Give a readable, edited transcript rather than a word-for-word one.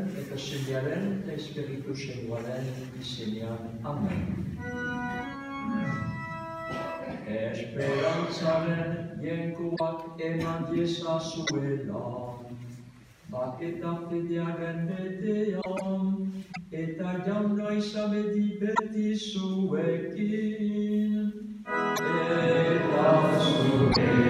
eta Semearen eta Espiritu Santuaren izenean. Amen. Esperantzaren jenkoak eman diezazuela, baketa fedearen betean, eta jauna izabedi beti zuekin. Eta zuekin.